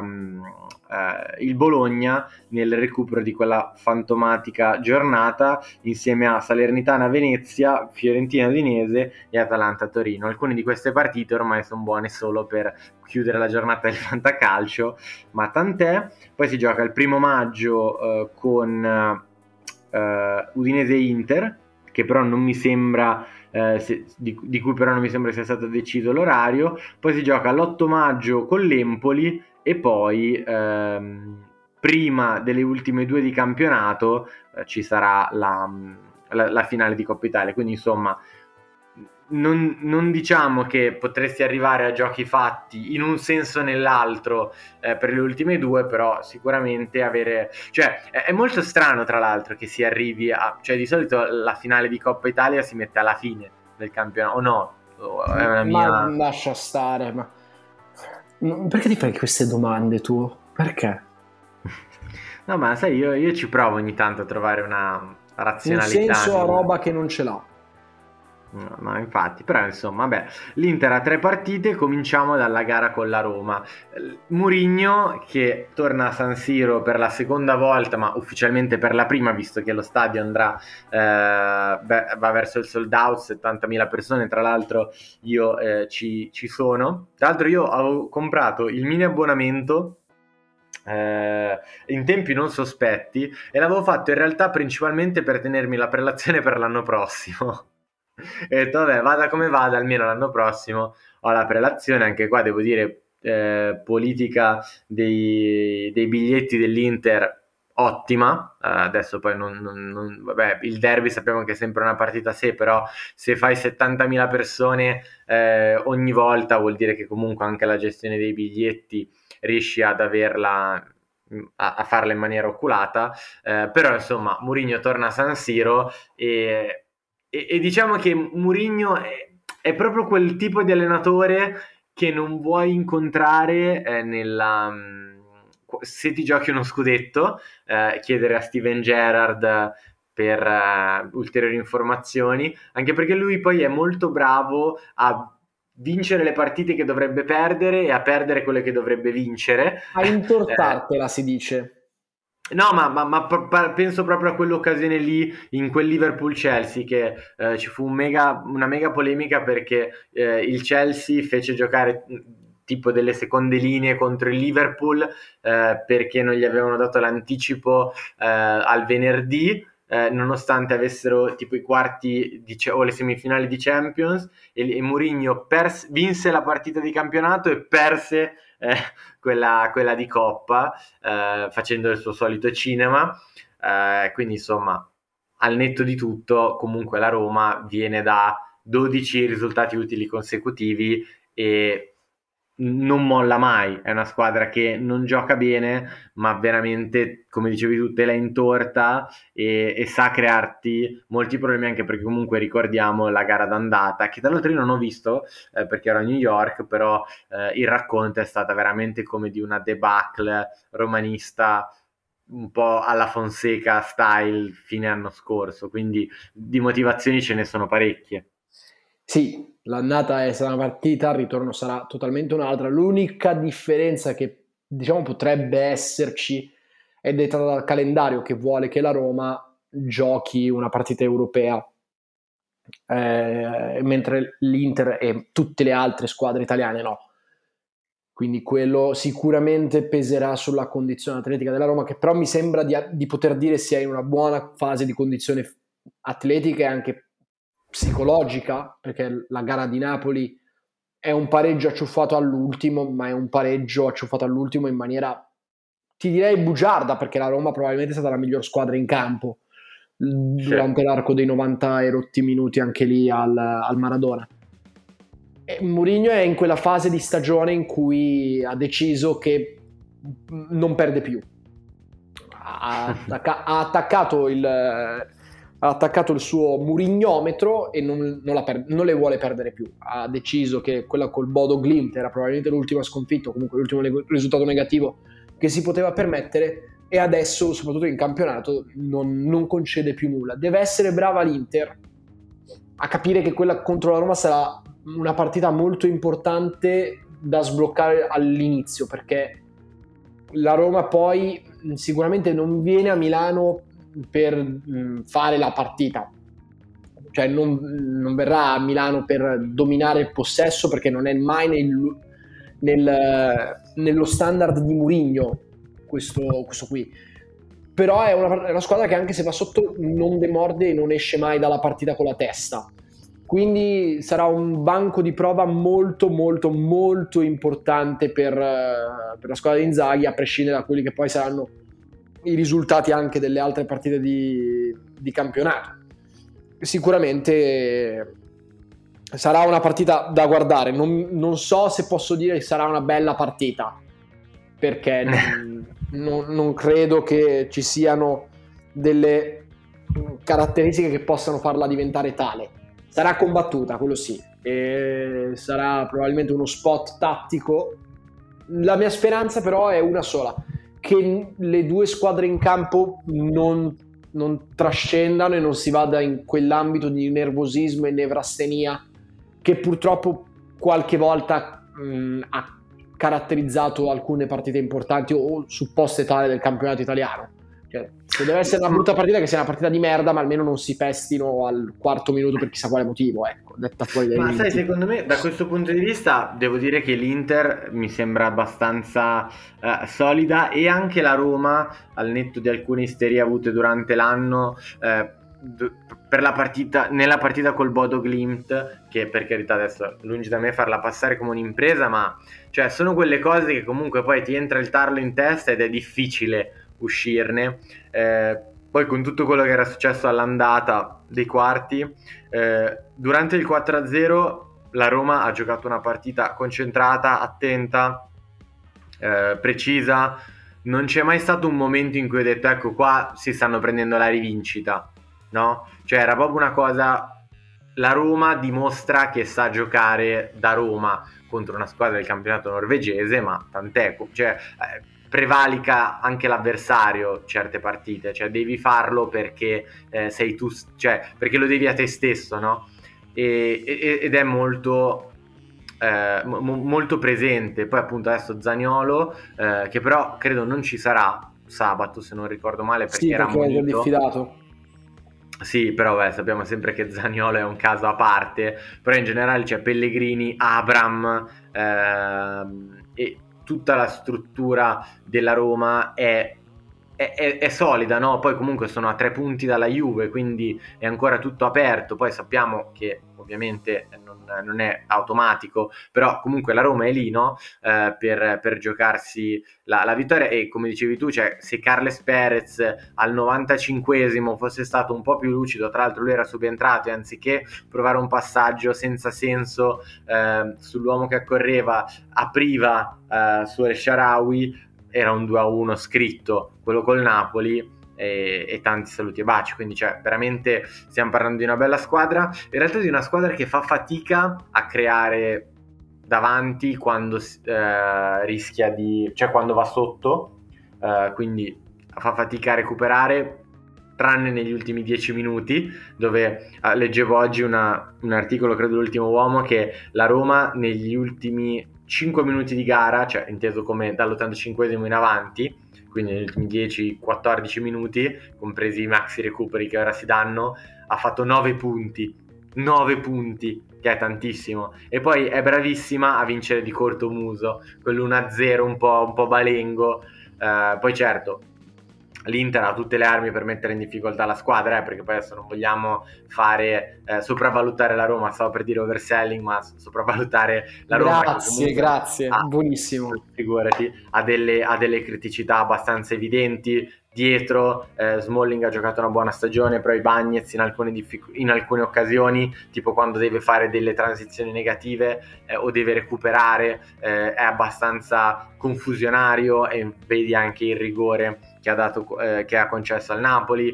il Bologna nel recupero di quella fantomatica giornata, insieme a Salernitana Venezia, Fiorentina Udinese e Atalanta Torino. Alcune di queste partite ormai sono buone solo per chiudere la giornata del fantacalcio, ma tant'è. Poi si gioca il 1 maggio con Udinese Inter, che però non mi sembra di cui però non mi sembra sia stato deciso l'orario. Poi si gioca l'8 maggio con l'Empoli, e poi prima delle ultime 2 di campionato ci sarà la finale di Coppa Italia. Quindi insomma non diciamo che potresti arrivare a giochi fatti in un senso o nell'altro per le ultime 2, però sicuramente è molto strano, tra l'altro, che si arrivi cioè di solito la finale di Coppa Italia si mette alla fine del campionato, o no? È una mia... Ma lascia stare, ma perché ti fai queste domande tu? Perché? No, ma sai, io ci provo ogni tanto a trovare una razionalità. Un senso a roba che non ce l'ha. No, infatti, però insomma, vabbè, l'Inter ha 3 partite, cominciamo dalla gara con la Roma. Mourinho che torna a San Siro per la seconda volta, ma ufficialmente per la prima, visto che lo stadio andrà va verso il sold out, 70.000 persone, tra l'altro io ci sono. Tra l'altro io avevo comprato il mini abbonamento in tempi non sospetti, e l'avevo fatto in realtà principalmente per tenermi la prelazione per l'anno prossimo. E ho detto, vabbè, vada come vada, almeno l'anno prossimo ho la prelazione. Anche qua devo dire, politica dei biglietti dell'Inter ottima. Adesso poi vabbè, il derby sappiamo che è sempre una partita a sé, però se fai 70.000 persone ogni volta, vuol dire che comunque anche la gestione dei biglietti riesci ad averla, a farla in maniera oculata. Però insomma Mourinho torna a San Siro e diciamo che Mourinho è proprio quel tipo di allenatore che non vuoi incontrare se ti giochi uno scudetto, chiedere a Steven Gerrard per ulteriori informazioni, anche perché lui poi è molto bravo a vincere le partite che dovrebbe perdere e a perdere quelle che dovrebbe vincere. A intortartela si dice. No, ma penso proprio a quell'occasione lì in quel Liverpool-Chelsea che ci fu una mega polemica perché il Chelsea fece giocare tipo delle seconde linee contro il Liverpool perché non gli avevano dato l'anticipo al venerdì, nonostante avessero tipo i quarti o le semifinali di Champions, e Mourinho vinse la partita di campionato e perse quella di Coppa, facendo il suo solito cinema. Quindi insomma, al netto di tutto, comunque la Roma viene da 12 risultati utili consecutivi e non molla mai. È una squadra che non gioca bene, ma veramente, come dicevi tu, te la intorta e sa crearti molti problemi, anche perché comunque ricordiamo la gara d'andata, che tra l'altro io non ho visto perché ero a New York, però il racconto è stata veramente come di una debacle romanista un po' alla Fonseca style fine anno scorso, quindi di motivazioni ce ne sono parecchie. Sì, l'annata è stata una partita, il ritorno sarà totalmente un'altra. L'unica differenza che diciamo potrebbe esserci è dettata dal calendario che vuole che la Roma giochi una partita europea, mentre l'Inter e tutte le altre squadre italiane no. Quindi quello sicuramente peserà sulla condizione atletica della Roma, che però mi sembra di poter dire sia in una buona fase di condizione atletica e anche psicologica, perché la gara di Napoli è un pareggio acciuffato all'ultimo, ma è un pareggio acciuffato all'ultimo in maniera, ti direi, bugiarda, perché la Roma probabilmente è stata la miglior squadra in campo durante l'arco dei 90 e rotti minuti anche lì al Maradona. E Mourinho è in quella fase di stagione in cui ha deciso che non perde più. Ha attaccato il suo Murignometro e non le vuole perdere più. Ha deciso che quella col Bodo Glimt era probabilmente l'ultima sconfitta, comunque l'ultimo risultato negativo che si poteva permettere, e adesso, soprattutto in campionato, non concede più nulla. Deve essere brava l'Inter a capire che quella contro la Roma sarà una partita molto importante da sbloccare all'inizio, perché la Roma poi sicuramente non viene a Milano per fare la partita, cioè non verrà a Milano per dominare il possesso, perché non è mai nello standard di Mourinho questo qui. Però è una squadra che anche se va sotto non demorde e non esce mai dalla partita con la testa. Quindi sarà un banco di prova molto molto molto importante per la squadra di Inzaghi, a prescindere da quelli che poi saranno i risultati anche delle altre partite di campionato. Sicuramente sarà una partita da guardare. Non so se posso dire che sarà una bella partita, perché non credo che ci siano delle caratteristiche che possano farla diventare tale. Sarà combattuta, quello sì, e sarà probabilmente uno spot tattico. La mia speranza però è una sola: che le due squadre in campo non trascendano e non si vada in quell'ambito di nervosismo e nevrastenia che purtroppo qualche volta ha caratterizzato alcune partite importanti o supposte tale del campionato italiano. Cioè, se deve essere una brutta partita, che sia una partita di merda, ma almeno non si pestino al quarto minuto per chissà quale motivo, ecco, detta fuori dai Ma limiti. sai, secondo me da questo punto di vista devo dire che l'Inter mi sembra abbastanza solida, e anche la Roma, al netto di alcune isterie avute durante l'anno, per la partita, nella partita col Bodo Glimt, che per carità adesso lungi da me farla passare come un'impresa, ma cioè sono quelle cose che comunque poi ti entra il tarlo in testa ed è difficile uscirne. Poi con tutto quello che era successo all'andata dei quarti, durante il 4-0 la Roma ha giocato una partita concentrata, attenta, precisa. Non c'è mai stato un momento in cui ho detto ecco qua si stanno prendendo la rivincita, no? Cioè era proprio una cosa, la Roma dimostra che sa giocare da Roma contro una squadra del campionato norvegese, ma tant'è, cioè prevalica anche l'avversario certe partite, cioè devi farlo perché sei tu, cioè perché lo devi a te stesso, no? Ed è molto molto presente. Poi appunto adesso Zaniolo, che però credo non ci sarà sabato se non ricordo male perché Sì, era perché è già ammonito. diffidato. Sì, però sappiamo sempre che Zaniolo è un caso a parte, però in generale c'è Pellegrini, Abram, e tutta la struttura della Roma è solida, no? Poi comunque sono a 3 punti dalla Juve, quindi è ancora tutto aperto. Poi sappiamo che ovviamente non è automatico, però comunque la Roma è lì, no? Per giocarsi la vittoria. E come dicevi tu, cioè, se Carles Perez al 95esimo fosse stato un po' più lucido, tra l'altro lui era subentrato e anziché provare un passaggio senza senso sull'uomo che accorreva, apriva su El Shaarawy, era un 2-1 scritto, quello col Napoli, e tanti saluti e baci. Quindi cioè veramente stiamo parlando di una bella squadra, in realtà di una squadra che fa fatica a creare davanti quando rischia di, cioè quando va sotto, quindi fa fatica a recuperare, tranne negli ultimi 10 minuti, dove leggevo oggi un articolo, credo l'ultimo uomo, che la Roma negli ultimi 5 minuti di gara, cioè inteso come dall'85esimo in avanti, quindi negli ultimi 10-14 minuti, compresi i maxi recuperi che ora si danno, ha fatto 9 punti. 9 punti, che è tantissimo. E poi è bravissima a vincere di corto muso, quell'1-0 un po' balengo. Poi certo, l'Inter ha tutte le armi per mettere in difficoltà la squadra, perché poi adesso non vogliamo fare sopravvalutare la Roma, stavo per dire overselling, ma sopravvalutare la Roma che Grazie, comunque grazie, buonissimo. figurati, ha delle criticità abbastanza evidenti. Dietro Smalling ha giocato una buona stagione, però i Bagnez in alcune occasioni, tipo quando deve fare delle transizioni negative o deve recuperare, è abbastanza confusionario, e vedi anche il rigore che ha concesso al Napoli.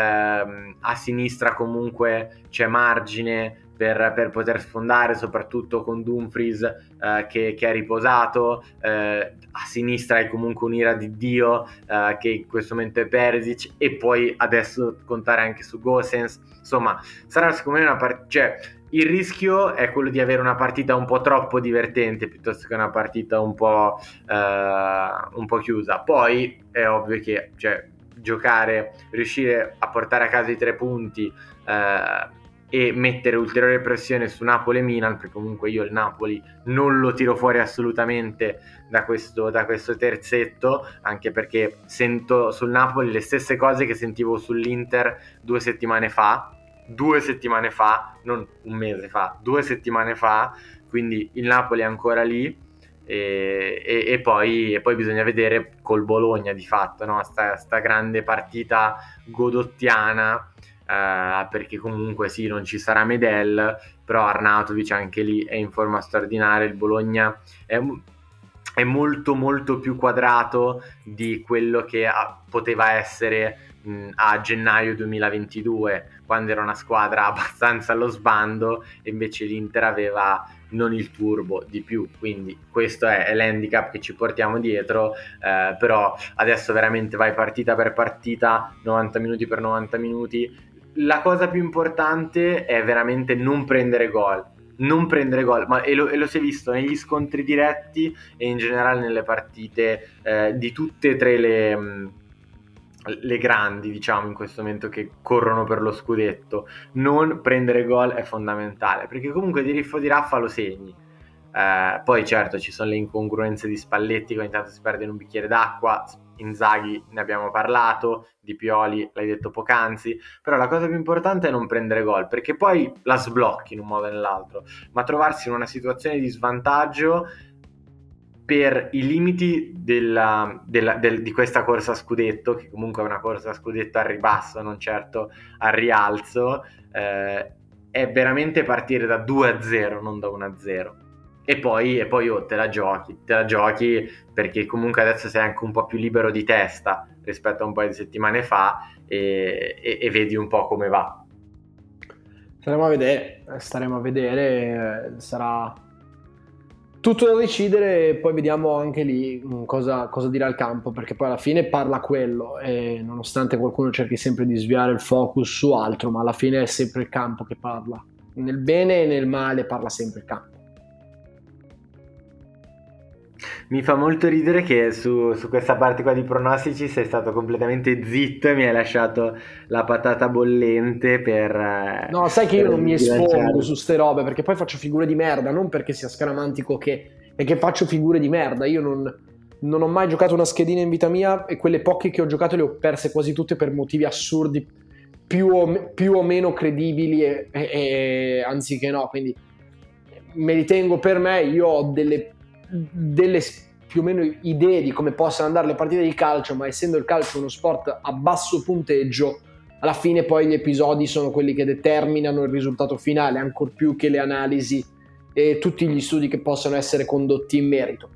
A sinistra comunque c'è margine per poter sfondare, soprattutto con Dumfries che è riposato. A sinistra hai comunque un'ira di Dio, che in questo momento è Perisic, e poi adesso contare anche su Gosens. Insomma, sarà secondo me una partita, cioè il rischio è quello di avere una partita un po' troppo divertente piuttosto che una partita un po' chiusa. Poi è ovvio che, cioè, giocare, riuscire a portare a casa i 3 punti e mettere ulteriore pressione su Napoli e Milan, perché comunque io il Napoli non lo tiro fuori assolutamente da questo terzetto, anche perché sento sul Napoli le stesse cose che sentivo sull'Inter 2 settimane fa, non un mese fa, 2 settimane fa. Quindi il Napoli è ancora lì, e poi bisogna vedere col Bologna di fatto, no? sta grande partita godottiana, perché comunque sì, non ci sarà Medel, però Arnautovic anche lì è in forma straordinaria. Il Bologna è molto molto più quadrato di quello che poteva essere a gennaio 2022, quando era una squadra abbastanza allo sbando, e invece l'Inter aveva non il turbo di più. Quindi questo è l'handicap che ci portiamo dietro, però adesso veramente vai partita per partita, 90 minuti per 90 minuti. La cosa più importante è veramente non prendere gol, ma e lo si è visto negli scontri diretti e in generale nelle partite di tutte e tre le grandi, diciamo, in questo momento, che corrono per lo scudetto. Non prendere gol è fondamentale, perché comunque di riffo di raffa lo segni. Poi certo ci sono le incongruenze di Spalletti che ogni tanto si perde in un bicchiere d'acqua, Inzaghi ne abbiamo parlato, Di Pioli l'hai detto poc'anzi, però la cosa più importante è non prendere gol, perché poi la sblocchi in un modo o nell'altro, ma trovarsi in una situazione di svantaggio per i limiti di questa corsa a scudetto, che comunque è una corsa a scudetto al ribasso, non certo al rialzo, è veramente partire da 2-0, non da 1-0. E poi te la giochi perché comunque adesso sei anche un po' più libero di testa rispetto a un paio di settimane fa e vedi un po' come va. Staremo a vedere, sarà tutto da decidere, poi vediamo anche lì cosa dirà il campo, perché poi alla fine parla quello, e nonostante qualcuno cerchi sempre di sviare il focus su altro, ma alla fine è sempre il campo che parla, nel bene e nel male parla sempre il campo. Mi fa molto ridere che su questa parte qua di pronostici sei stato completamente zitto e mi hai lasciato la patata bollente per... No, sai che io non mi espongo bilanciare. su ste robe, perché poi faccio figure di merda, non perché sia scaramantico è che faccio figure di merda. Io non ho mai giocato una schedina in vita mia, e quelle poche che ho giocato le ho perse quasi tutte per motivi assurdi, più o meno credibili, anziché no, quindi me li tengo per me. Io ho delle più o meno idee di come possano andare le partite di calcio, ma essendo il calcio uno sport a basso punteggio, alla fine poi gli episodi sono quelli che determinano il risultato finale, ancor più che le analisi e tutti gli studi che possono essere condotti in merito.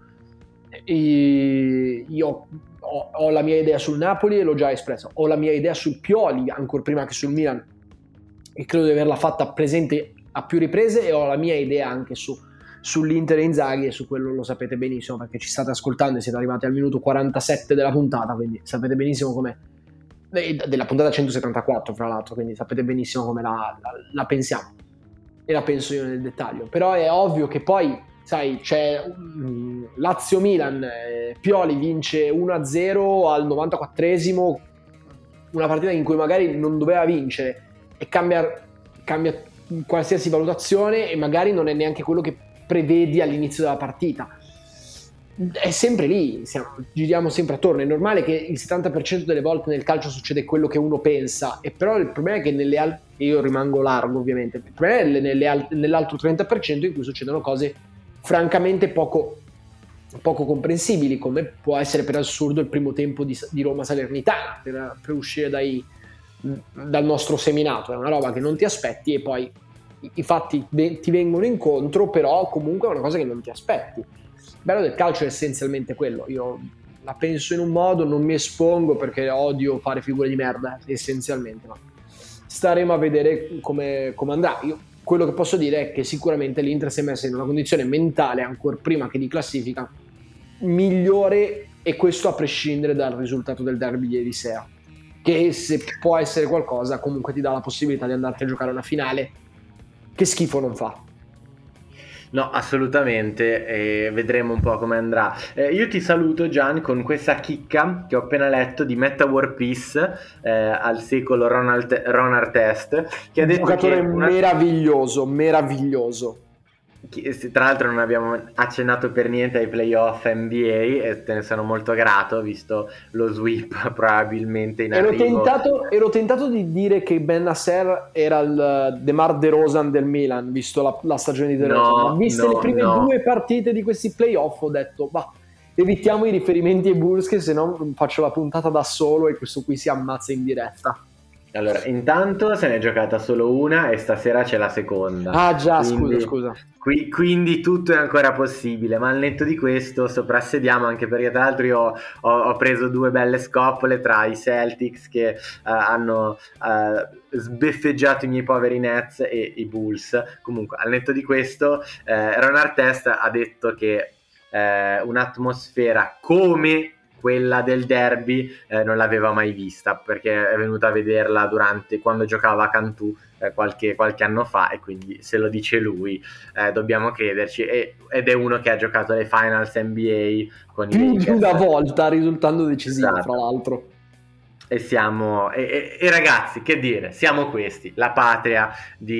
Io ho la mia idea sul Napoli e l'ho già espressa, ho la mia idea sul Pioli ancora prima che sul Milan, e credo di averla fatta presente a più riprese, e ho la mia idea anche sull'Inter e Inzaghi, e su quello lo sapete benissimo perché ci state ascoltando e siete arrivati al minuto 47 della puntata, quindi sapete benissimo come della puntata 174 fra l'altro, quindi sapete benissimo come la pensiamo, e la penso io nel dettaglio. Però è ovvio che poi sai, c'è Lazio-Milan, Pioli vince 1-0 al 94esimo, una partita in cui magari non doveva vincere, e cambia qualsiasi valutazione, e magari non è neanche quello che prevedi all'inizio della partita. È sempre lì, giriamo sempre attorno. È normale che il 70% delle volte nel calcio succede quello che uno pensa, e però il problema è che io rimango largo ovviamente, il problema è nell'altro 30% in cui succedono cose francamente poco comprensibili, come può essere per assurdo il primo tempo di Roma Salernitana per uscire dal nostro seminato. È una roba che non ti aspetti, e poi i fatti ti vengono incontro, però comunque è una cosa che non ti aspetti. Il bello del calcio è essenzialmente quello. Io la penso in un modo, non mi espongo perché odio fare figure di merda essenzialmente, ma staremo a vedere come andrà. Io quello che posso dire è che sicuramente l'Inter si è messa in una condizione mentale, ancora prima che di classifica, migliore, e questo a prescindere dal risultato del derby di ieri sera, che se può essere qualcosa comunque ti dà la possibilità di andarti a giocare una finale che schifo non fa. No, assolutamente, e vedremo un po' come andrà. Io ti saluto Gian con questa chicca che ho appena letto di Meta War Peace, al secolo Ron Artest, che ha detto un giocatore meraviglioso. Tra l'altro non abbiamo accennato per niente ai playoff NBA e te ne sono molto grato, visto lo sweep probabilmente in arrivo. Ero tentato di dire che Ben Nasser era il DeMar DeRozan del Milan, visto la stagione di DeRozan, ma viste le prime due partite di questi playoff ho detto evitiamo i riferimenti ai Bulls, che se no faccio la puntata da solo e questo qui si ammazza in diretta. Allora, intanto se ne è giocata solo una e stasera c'è la seconda. Ah già, scusa. Quindi tutto è ancora possibile, ma al netto di questo soprassediamo, anche perché tra l'altro io ho preso due belle scopole tra i Celtics che hanno sbeffeggiato i miei poveri Nets e i Bulls. Comunque, al netto di questo, Ron Artest ha detto che un'atmosfera come quella del derby non l'aveva mai vista, perché è venuta a vederla quando giocava a Cantù qualche anno fa, e quindi se lo dice lui dobbiamo crederci, ed è uno che ha giocato le finals NBA con più di una volta, risultando decisivo. Esatto. Fra l'altro E ragazzi, che dire, siamo questi, la patria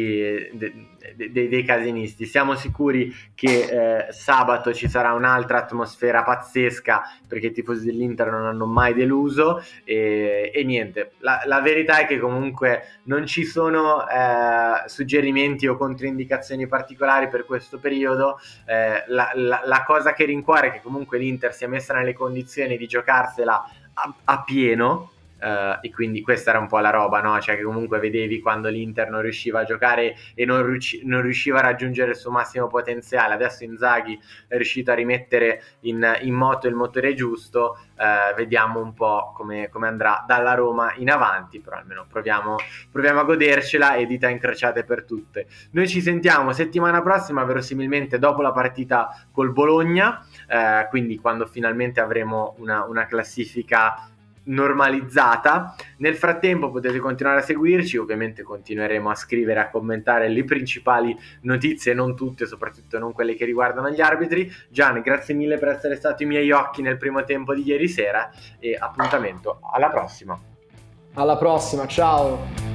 dei casinisti. Siamo sicuri che sabato ci sarà un'altra atmosfera pazzesca, perché i tifosi dell'Inter non hanno mai deluso e niente, la verità è che comunque non ci sono suggerimenti o controindicazioni particolari per questo periodo. La cosa che rincuora è che comunque l'Inter sia messa nelle condizioni di giocarsela a pieno. E quindi questa era un po' la roba, no? Cioè che comunque vedevi quando l'Inter non riusciva a giocare e non riusciva a raggiungere il suo massimo potenziale. Adesso Inzaghi è riuscito a rimettere in moto il motore giusto. Vediamo un po' come andrà dalla Roma in avanti, però almeno proviamo a godercela, e dita incrociate per tutte. Noi ci sentiamo settimana prossima, verosimilmente dopo la partita col Bologna, quindi quando finalmente avremo una classifica normalizzata. Nel frattempo potete continuare a seguirci, ovviamente continueremo a scrivere, a commentare le principali notizie, non tutte, soprattutto non quelle che riguardano gli arbitri. Gian, grazie mille per essere stato i miei occhi nel primo tempo di ieri sera, e appuntamento alla prossima. Alla prossima, ciao!